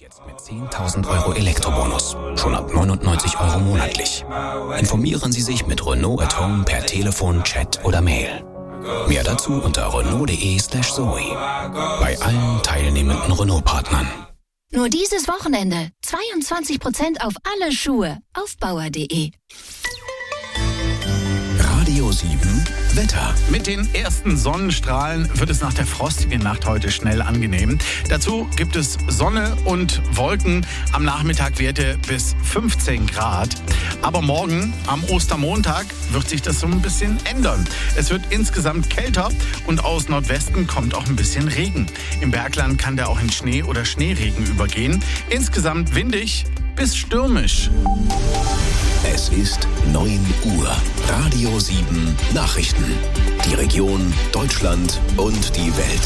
Jetzt mit 10.000 € Elektrobonus. Schon ab 99 € monatlich. Informieren Sie sich mit Renault at Home per Telefon, Chat oder Mail. Mehr dazu unter renault.de/zoe. Bei allen teilnehmenden Renault-Partnern. Nur dieses Wochenende 22% auf alle Schuhe auf bauer.de. Radio 7 Wetter. Mit den ersten Sonnenstrahlen wird es nach der frostigen Nacht heute schnell angenehm. Dazu gibt es Sonne und Wolken. Am Nachmittag Werte bis 15 Grad. Aber morgen, am Ostermontag, wird sich das so ein bisschen ändern. Es wird insgesamt kälter und aus Nordwesten kommt auch ein bisschen Regen. Im Bergland kann der auch in Schnee oder Schneeregen übergehen. Insgesamt windig bis stürmisch. Es ist 9 Uhr. Radio 7 Nachrichten. Die Region, Deutschland und die Welt.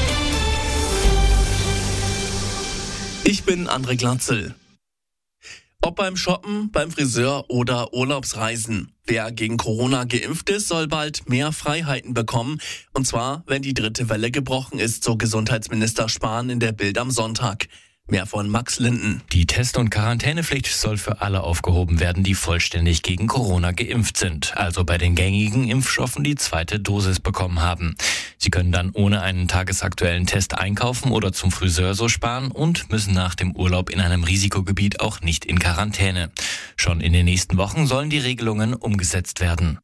Ich bin André Glatzel. Ob beim Shoppen, beim Friseur oder Urlaubsreisen. Wer gegen Corona geimpft ist, soll bald mehr Freiheiten bekommen. Und zwar, wenn die dritte Welle gebrochen ist, so Gesundheitsminister Spahn in der Bild am Sonntag. Mehr von Max Linden. Die Test- und Quarantänepflicht soll für alle aufgehoben werden, die vollständig gegen Corona geimpft sind, also bei den gängigen Impfstoffen die zweite Dosis bekommen haben. Sie können dann ohne einen tagesaktuellen Test einkaufen oder zum Friseur so sparen und müssen nach dem Urlaub in einem Risikogebiet auch nicht in Quarantäne. Schon in den nächsten Wochen sollen die Regelungen umgesetzt werden.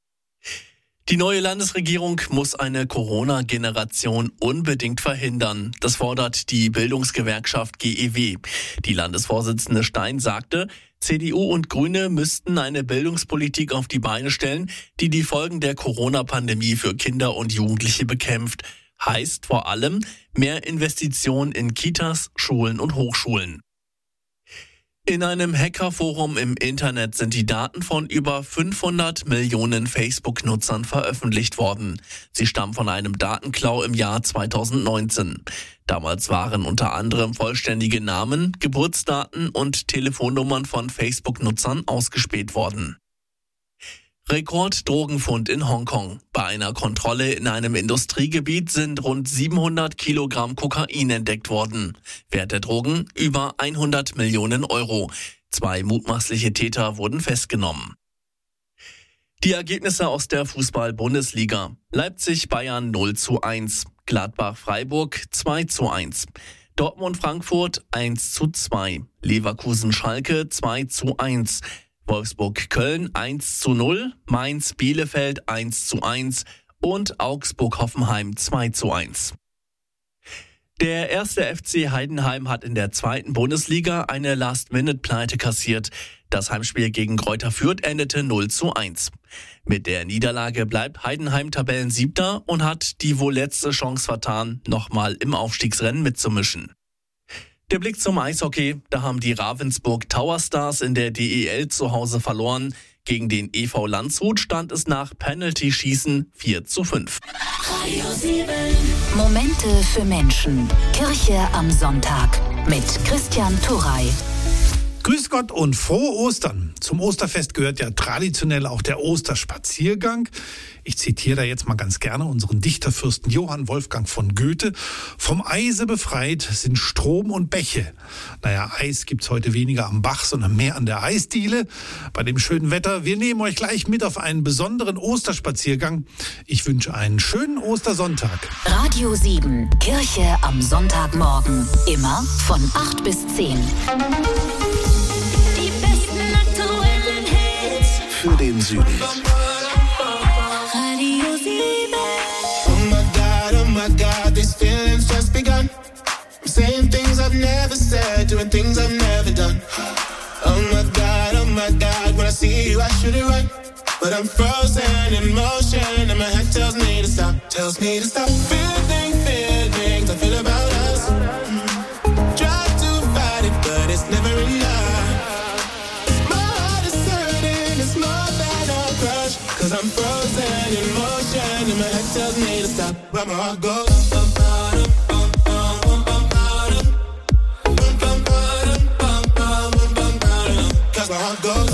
Die neue Landesregierung muss eine Corona-Generation unbedingt verhindern. Das fordert die Bildungsgewerkschaft GEW. Die Landesvorsitzende Stein sagte, CDU und Grüne müssten eine Bildungspolitik auf die Beine stellen, die die Folgen der Corona-Pandemie für Kinder und Jugendliche bekämpft. Heißt vor allem mehr Investitionen in Kitas, Schulen und Hochschulen. In einem Hackerforum im Internet sind die Daten von über 500 Millionen Facebook-Nutzern veröffentlicht worden. Sie stammen von einem Datenklau im Jahr 2019. Damals waren unter anderem vollständige Namen, Geburtsdaten und Telefonnummern von Facebook-Nutzern ausgespäht worden. Rekorddrogenfund in Hongkong. Bei einer Kontrolle in einem Industriegebiet sind rund 700 Kilogramm Kokain entdeckt worden. Wert der Drogen über 100 Millionen €. 2 mutmaßliche Täter wurden festgenommen. Die Ergebnisse aus der Fußball-Bundesliga. Leipzig-Bayern 0:1, Gladbach-Freiburg 2:1, Dortmund-Frankfurt 1:2, Leverkusen-Schalke 2:1, Wolfsburg-Köln 1:0, Mainz-Bielefeld 1:1 und Augsburg-Hoffenheim 2:1. Der erste FC Heidenheim hat in der zweiten Bundesliga eine Last-Minute-Pleite kassiert. Das Heimspiel gegen Greuther Fürth endete 0:1. Mit der Niederlage bleibt Heidenheim Tabellensiebter und hat die wohl letzte Chance vertan, nochmal im Aufstiegsrennen mitzumischen. Der Blick zum Eishockey, da haben die Ravensburg Tower Stars in der DEL zu Hause verloren. Gegen den EV Landshut stand es nach Penalty-Schießen 4:5. Momente für Menschen. Kirche am Sonntag mit Christian Turrey. Grüß Gott und frohe Ostern. Zum Osterfest gehört ja traditionell auch der Osterspaziergang. Ich zitiere da jetzt mal ganz gerne unseren Dichterfürsten Johann Wolfgang von Goethe. Vom Eise befreit sind Strom und Bäche. Naja, Eis gibt's heute weniger am Bach, sondern mehr an der Eisdiele. Bei dem schönen Wetter, wir nehmen euch gleich mit auf einen besonderen Osterspaziergang. Ich wünsche einen schönen Ostersonntag. Radio 7, Kirche am Sonntagmorgen. Immer von 8 bis 10. Für den Süden. Radio 7. Oh my God, these feelings just begun. I'm saying things I've never said, doing things I've never done. Oh my God, when I see you I should it right. But I'm frozen in motion and my head tells me to stop. Feeling feelings I feel about us. Try to fight it but it's never enough. Cause I'm frozen in motion and my head tells me to stop. But my heart goes cause my heart goes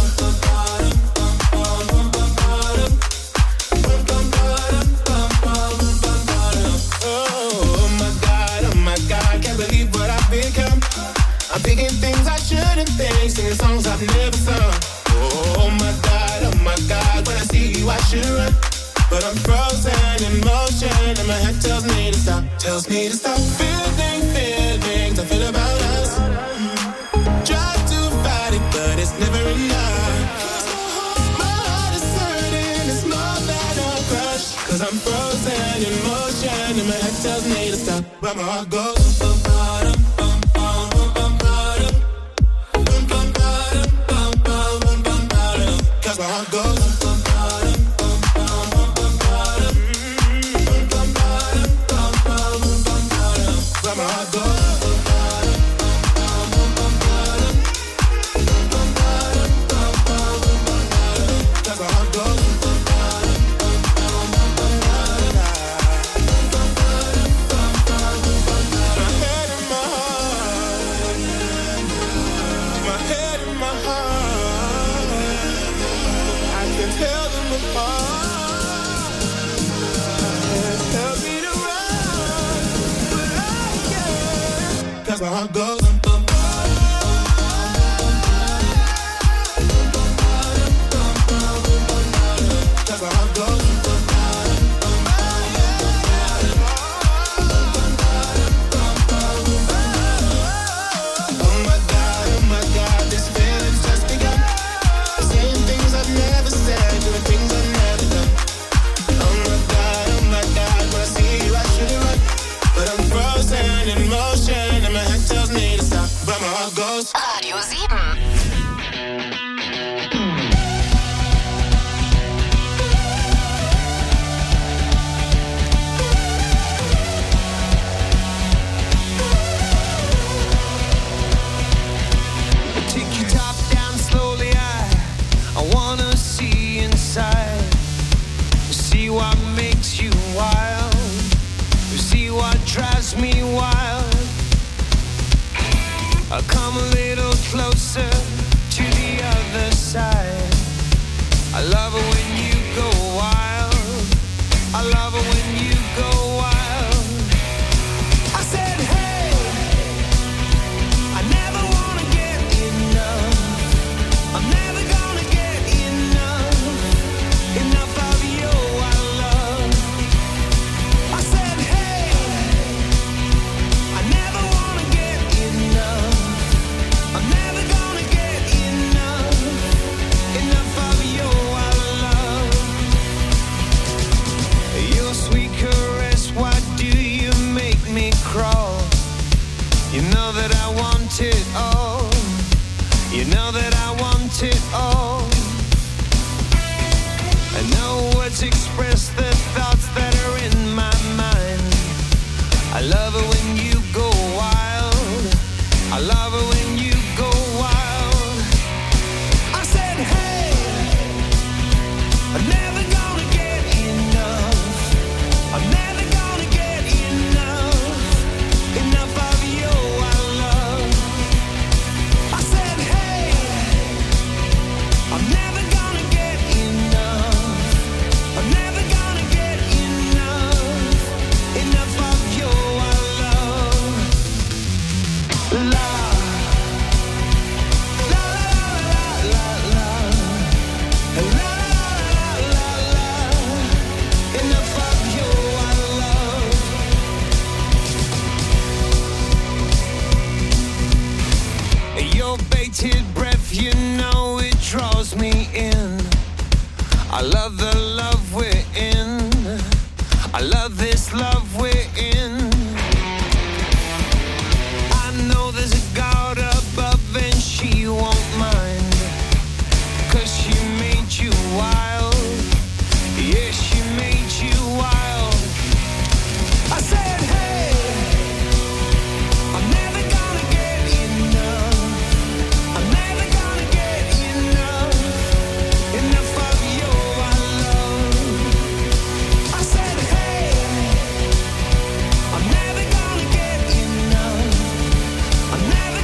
oh my God, can't believe what I've become. I'm thinking things I shouldn't think, singing songs I've never sung. Oh my God, when I see you I should run. But I'm frozen in motion and my head tells me to stop. Tells me to stop feelings I feel about us. Try to fight it but it's never enough. My heart is hurting, it's more than a crush. Cause I'm frozen in motion and my head tells me to stop. But my heart goes cause my heart goes. Cause my heart goes. Cause my heart goes. Oh my God, this feeling's just begun. Saying things I've never said, doing things I've never done. Oh my God, when I see you I should run. But I'm frozen in motion and my head tells me to stop. But my heart goes. Radio 7. Take your top down slowly, I wanna see inside. See what makes you wild. See what drives me wild. I'll come a little closer to the other side. I love it when you go wild. I love it when you go wild. I said, hey, I never wanna get enough. I'm never gonna get enough. Enough of your love. I said, hey, I never wanna get enough. I'm never gonna get enough. Enough of your love. Your sweet caress, why do you make me crawl? You know that I want it all. You know that I want it all. And no words express the thoughts that are in my mind. I love it when you go wild. I love it when you go wild. I said, hey, I'm never gonna get enough. I'm never gonna get enough. Enough of your love. I said, hey, I'm never gonna get enough. I'm never gonna get enough. Enough of your love. Love. La la la la la. La la la la. Enough of your love. Your bated breath, you know it draws me in. I love the love we're in. I love this love we're in. I know there's a God above and she won't mind. Cause she made you wild. Yeah, she made you wild. I said, hey, I'm never gonna get enough. I'm never gonna get enough. Enough of your love. I said, hey, I'm never gonna get enough. I'm never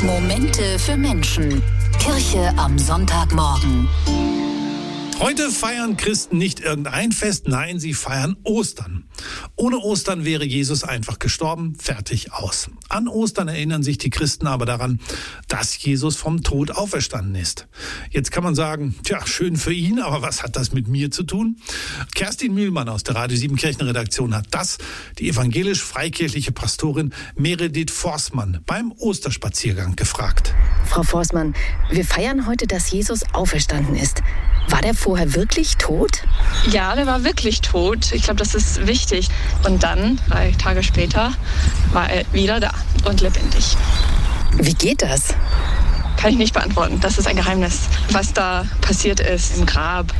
Momente für Menschen. Kirche am Sonntagmorgen. Heute feiern Christen nicht irgendein Fest, nein, sie feiern Ostern. Ohne Ostern wäre Jesus einfach gestorben, fertig, aus. An Ostern erinnern sich die Christen aber daran, dass Jesus vom Tod auferstanden ist. Jetzt kann man sagen, tja, schön für ihn, aber was hat das mit mir zu tun? Kerstin Mühlmann aus der Radio 7 Kirchenredaktion hat das die evangelisch-freikirchliche Pastorin Meredith Forssmann beim Osterspaziergang gefragt. Frau Forssmann, wir feiern heute, dass Jesus auferstanden ist. War der vorher wirklich tot? Ja, der war wirklich tot. Ich glaube, das ist wichtig. Und dann, 3 Tage später, war er wieder da und lebendig. Wie geht das? Kann ich nicht beantworten. Das ist ein Geheimnis, was da passiert ist im Grab.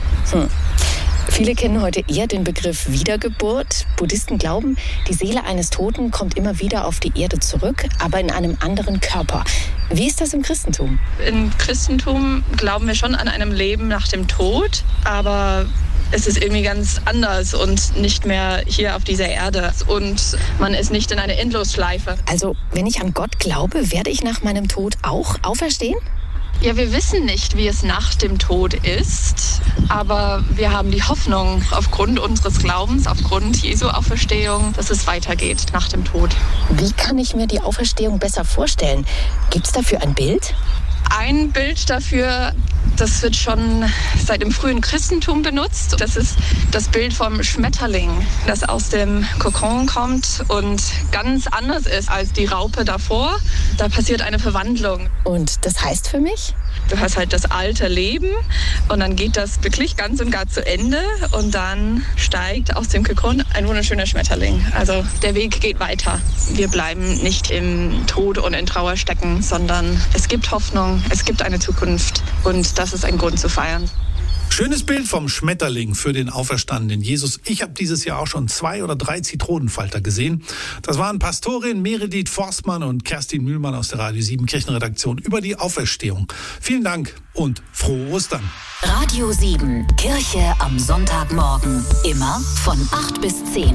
Viele kennen heute eher den Begriff Wiedergeburt. Buddhisten glauben, die Seele eines Toten kommt immer wieder auf die Erde zurück, aber in einem anderen Körper. Wie ist das im Christentum? Im Christentum glauben wir schon an einem Leben nach dem Tod, aber es ist irgendwie ganz anders und nicht mehr hier auf dieser Erde. Und man ist nicht in einer Endlosschleife. Also, wenn ich an Gott glaube, werde ich nach meinem Tod auch auferstehen? Ja, wir wissen nicht, wie es nach dem Tod ist, aber wir haben die Hoffnung aufgrund unseres Glaubens, aufgrund Jesu Auferstehung, dass es weitergeht nach dem Tod. Wie kann ich mir die Auferstehung besser vorstellen? Gibt es dafür ein Bild? Ein Bild dafür, das wird schon seit dem frühen Christentum benutzt. Das ist das Bild vom Schmetterling, das aus dem Kokon kommt und ganz anders ist als die Raupe davor. Da passiert eine Verwandlung. Und das heißt für mich? Du hast halt das alte Leben und dann geht das wirklich ganz und gar zu Ende und dann steigt aus dem Kokon ein wunderschöner Schmetterling. Also der Weg geht weiter. Wir bleiben nicht im Tod und in Trauer stecken, sondern es gibt Hoffnung, es gibt eine Zukunft und das ist ein Grund zu feiern. Schönes Bild vom Schmetterling für den auferstandenen Jesus. Ich habe dieses Jahr auch schon 2 oder 3 Zitronenfalter gesehen. Das waren Pastorin Meredith Forssmann und Kerstin Mühlmann aus der Radio 7 Kirchenredaktion über die Auferstehung. Vielen Dank und frohe Ostern. Radio 7, Kirche am Sonntagmorgen. Immer von 8 bis 10.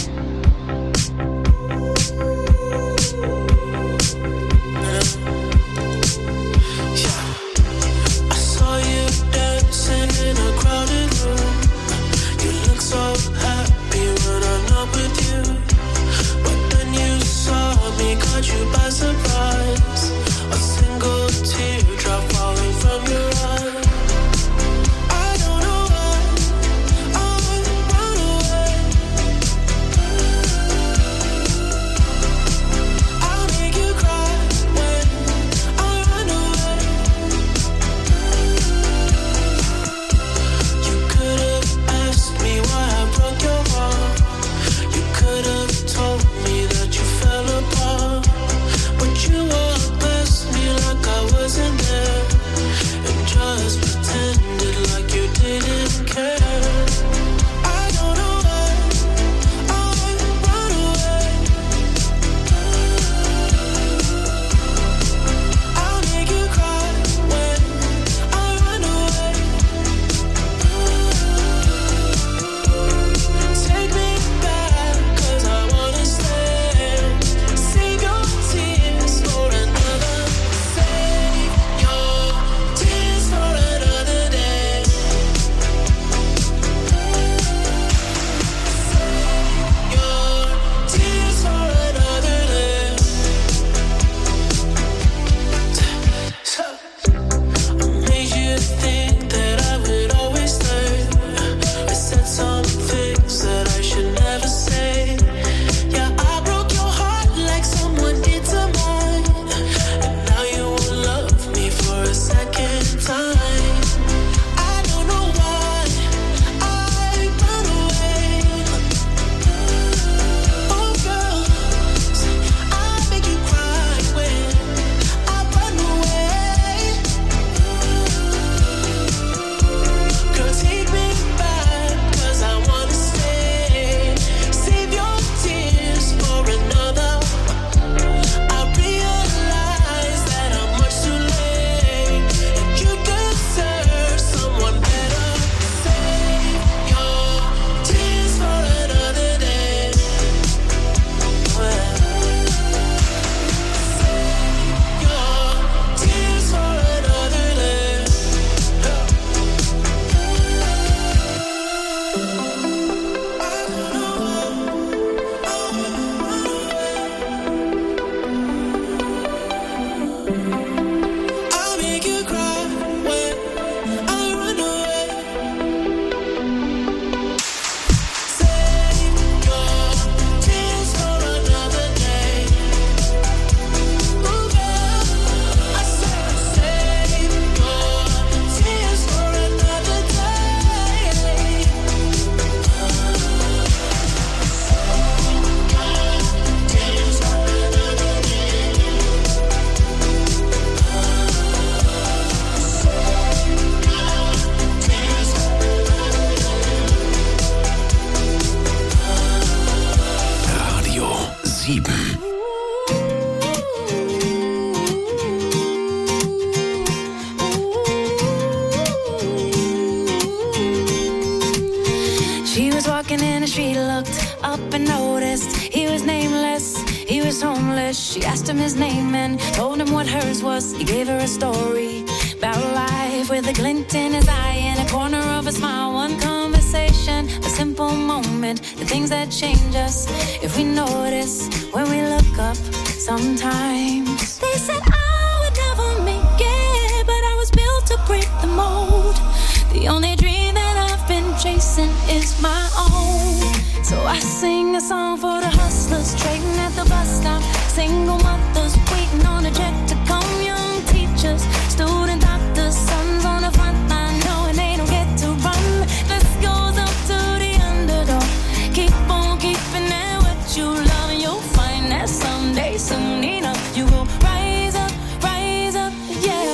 In a crowded room, you look so happy when I'm not with you. But then you saw me, caught you by surprise. A single teardrop falling from your eye. I don't know why I run away. I'll make you cry when I run away. You could have asked me why I broke your heart. You could have told me that you fell apart. But She was walking in and she looked up and noticed he was nameless, he was homeless. She asked him his name and told him what hers was. He gave her a story about life with a glint in his eye and a corner of a smile. One conversation, a simple moment, the things that change us if we notice when we look up sometimes. They said I would never make it, but I was built to break the mold. The only dream that I've been chasing is my own. So I sing a song for the hustlers trading at the bus stop, single mothers waiting on a jet to come, young teachers, student doctors, sons on the front line knowing they don't get to run. This goes up to the underdog. Keep on keeping at what you love, and you'll find that someday, soon enough, you will rise up, yeah.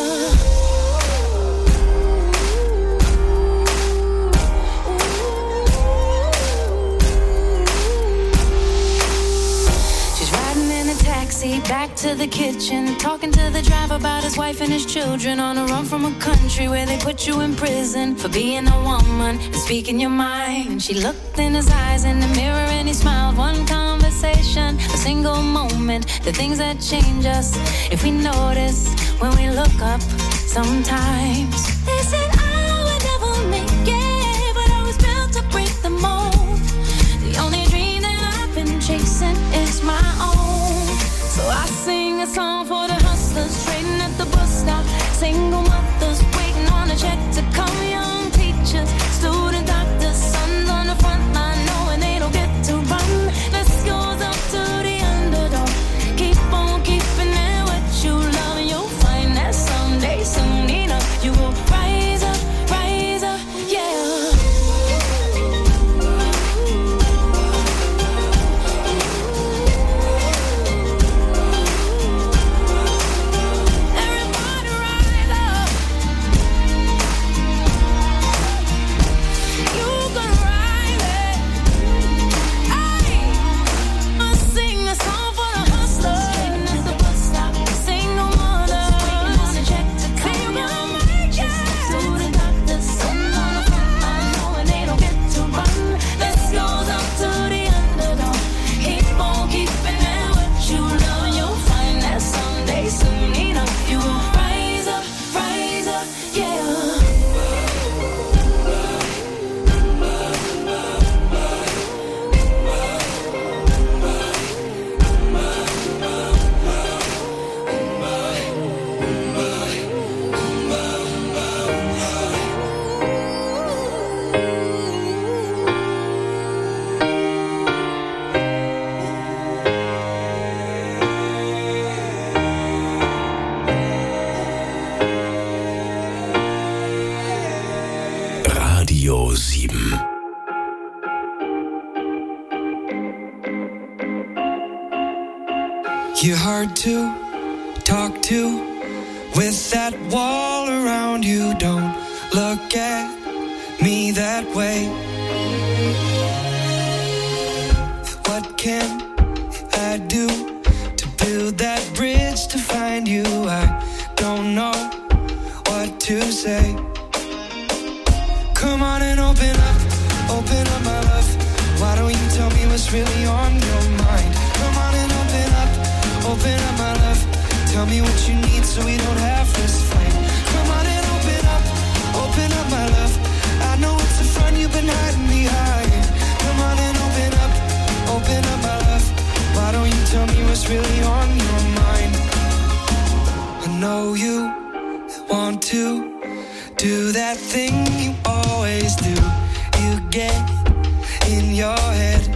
Back to the kitchen, talking to the driver about his wife and his children, on a run from a country where they put you in prison for being a woman and speaking your mind. And she looked in his eyes in the mirror and he smiled. One conversation, a single moment, the things that change us if we notice when we look up sometimes. They said I would never make it, but I was built to break the mold. The only dream that I've been chasing is my own. So I sing a song for the hustlers trading at the bus stop, single mothers waiting on a check to come, young teachers, student doctors, sons on the front line knowing they don't get to run. This goes up to the underdog. Keep on keeping at what you love, and you'll find that someday, soon enough, you will rise up, yeah. You're hard to talk to with that wall around you. Don't look at me that way. What can I do to build that bridge to find you? I don't know what to say. Come on and open up my love. Why don't you tell me what's really on your mind? Come on and open up my love. Tell me what you need so we don't have this fight. Come on and open up my love. I know it's the front you've been hiding behind. Come on and open up my love. Why don't you tell me what's really on your mind? I want to do that thing you always do. You get in your head.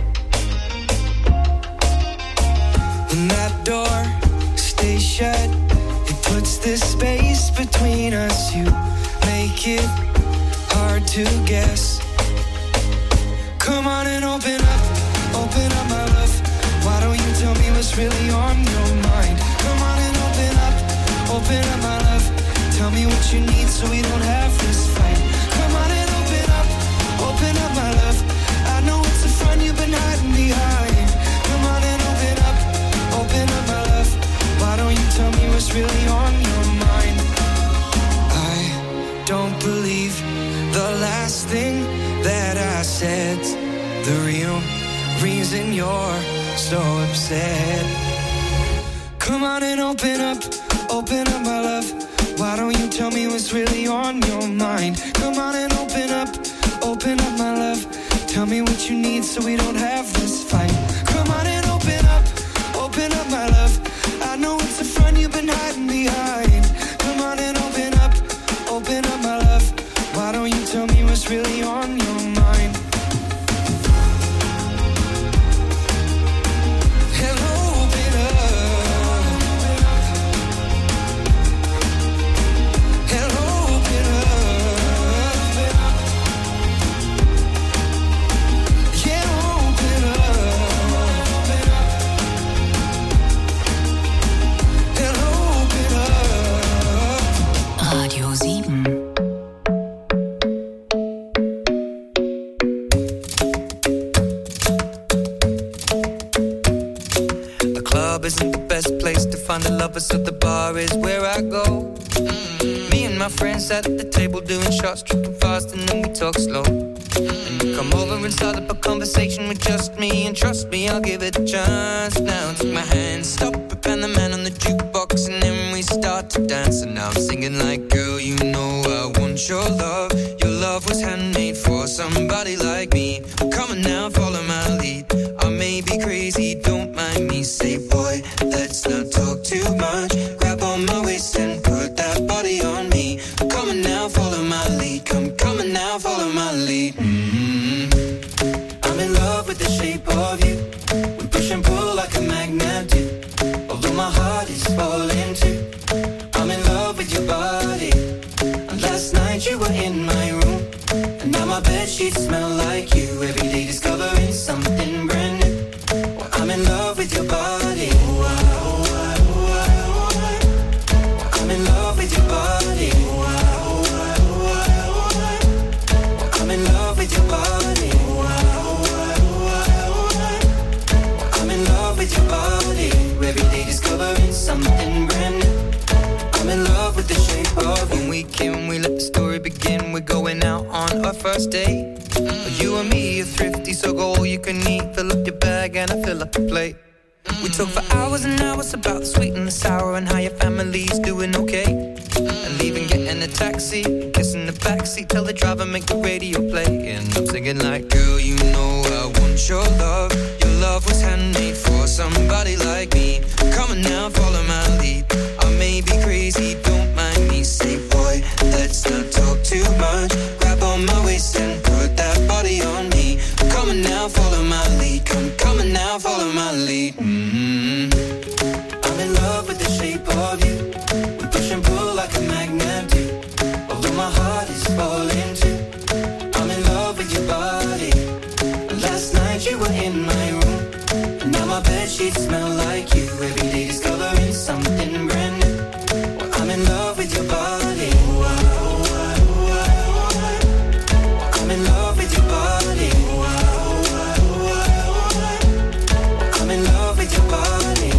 When that door stays shut, it puts this space between us. You make it hard to guess. Come on and open up my love. Why don't you tell me what's really on your mind? Come on and open up my love. Tell me what you need so we don't have this fight. Come on and open up my love. I know it's a front you've been hiding behind. Come on and open up my love. Why don't you tell me what's really on your mind? I don't believe the last thing that I said. The real reason you're so upset. Come on and open up my love. Why don't you tell me what's really on your mind? Come on and open up my love. Tell me what you need so we don't have this fight. Come on and open up my love. I know it's a front you've been hiding behind. Come on and open up my love. Why don't you tell me what's really on your mind? Radio 7. The club isn't the best place to find the lovers, so the bar is where I go. Me and my friends at the table doing shots, tripping fast, and then we talk slow. And you come over and start up a conversation with just me, and trust me, I'll give it a chance. Now take my hand, stop it, and the man on the jukebox, and then we start to dance. And now I'm singing like, girl, you know I want your love. Your love was handmade for somebody like me. Come on now, follow my lead. I may be crazy, don't mind me. Say, boy, let's not talk too much. Grab on my waist and put that body on me. Come on now, follow my lead. Come on now, follow my lead. I'm in love with the shape of you. We push and pull like a magnet do. Although my heart is falling too. I'm in love with your body. And last night you were in my room. And now my bedsheets smell like you. Every day discovering something brand new. Well, I'm in love with your body. I'm in love with your body. I'm in love with your body. I'm in love with your body. Every day discovering something brand new. I'm in love with the shape of you. When we came, we let the story begin. We're going out on our first date. You and me are thrifty, so go all you can eat. Fill up your bag and I fill up the plate. We talk for hours and hours about the sweet and the sour and how your family's doing okay. And leaving, getting a taxi, kissing the backseat, tell the driver make the radio play. And I'm singing like, girl, you know I want your love. Your love was handmade for somebody like me. Come on now, follow my lead. I may be crazy, don't mind me. Say, boy, let's not talk too much. Grab on my waist and put that body on me. Come on now, follow my lead. Come on now, follow my lead. I'm in love with the shape of you. We push and pull like a magnet do. Although my heart is falling too. I'm in love with your body. Last night you were in my room. And now my bedsheets smell like you. Every day discovering something brand new. Well, I'm in love with your body. I'm in love with your body. I'm in love with your body.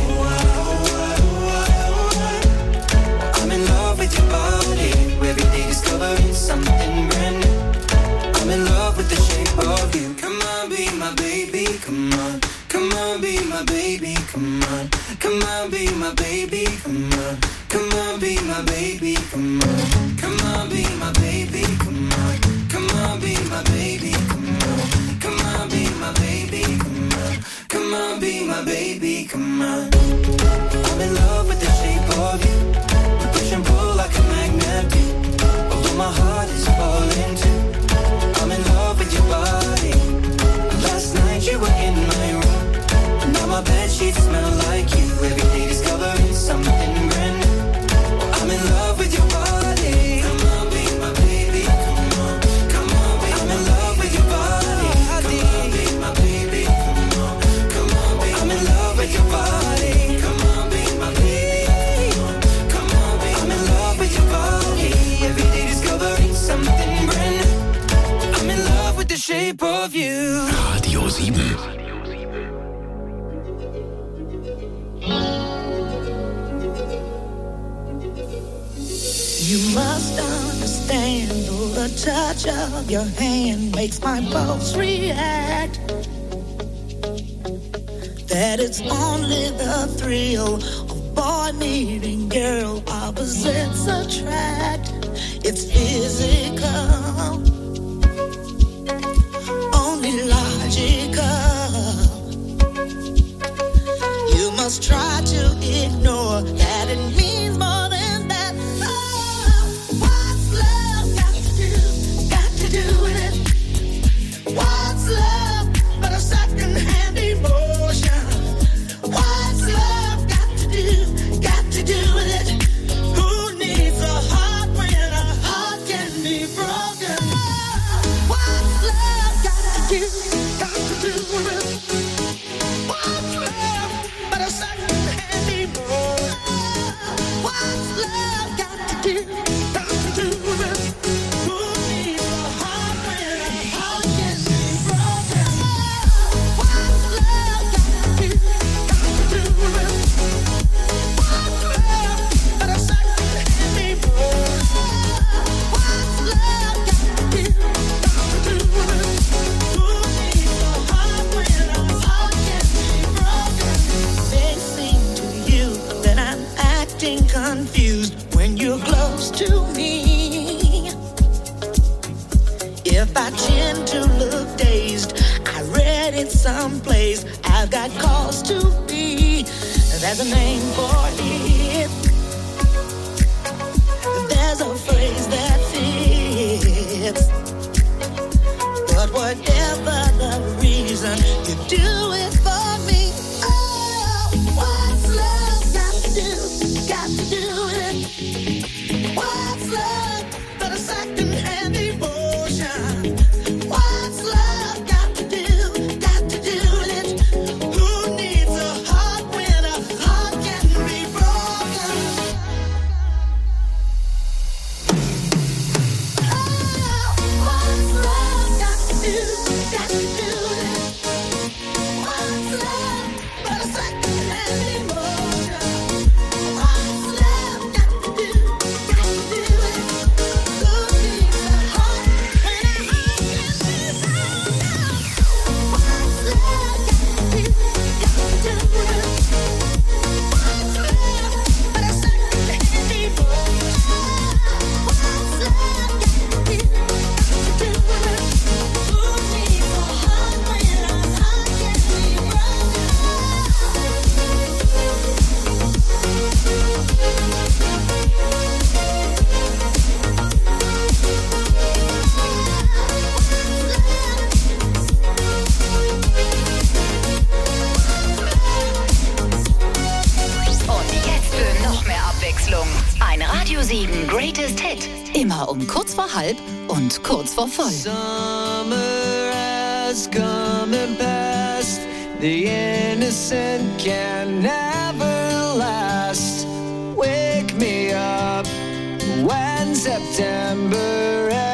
I'm in love with your body. Every day discovering something brand new. I'm in love with the shape of you. Come on, be my baby, come on. Come on, be my baby, come on. Come on, be my baby, come on. Come on, be my baby, come on. Come on, be my baby, come on. Come on, be my baby, come on. Come on, be my baby, come on. Come on, be my baby, come on. I'm in love with the shape of you. We push and pull like a magnet do. shape of you. Radio 7. You must understand, though the touch of your hand makes my pulse react, that it's only the thrill of boy meeting girl, opposites attract. It's physical, only logical. You must try to ignore that it means more than that. Oh, what's love got to do with it? What's love but a second-hand emotion? What's love got to do with it? Who needs a heart when a heart can be broken? What's love got to do with it? What's love but a second-hand emotion? What's love got to do with it? Who needs a heart when a heart can be broken? What's love got to do with it? What's love but a second-hand emotion? What's love got to do with it? Who needs a heart when a heart can be broken? May seem to you that I'm acting confused when you're close to me. If I tend to look dazed, I read it someplace. I've got cause to be. There's a name for it. There's a phrase that fits. But whatever the reason, you do it for me. Oh, what's love got to do with it? What's love but a second-hand emotion? What's love got to do with it? Who needs a heart when a heart can be broken? Oh, what's love got to do with it? What's love but a second-hand emotion? What's love got to do with it? Who needs a heart when a heart can be broken? What's love got to do with it? What's love but a second-hand emotion? What's love got to do with it? Who needs a heart when a heart can be Und jetzt für noch mehr Abwechslung. Ein Radio 7 Greatest Hit. Immer um kurz vor halb und kurz vor voll. Summer has come and passed. The innocent can never last. Wake me up when September ends.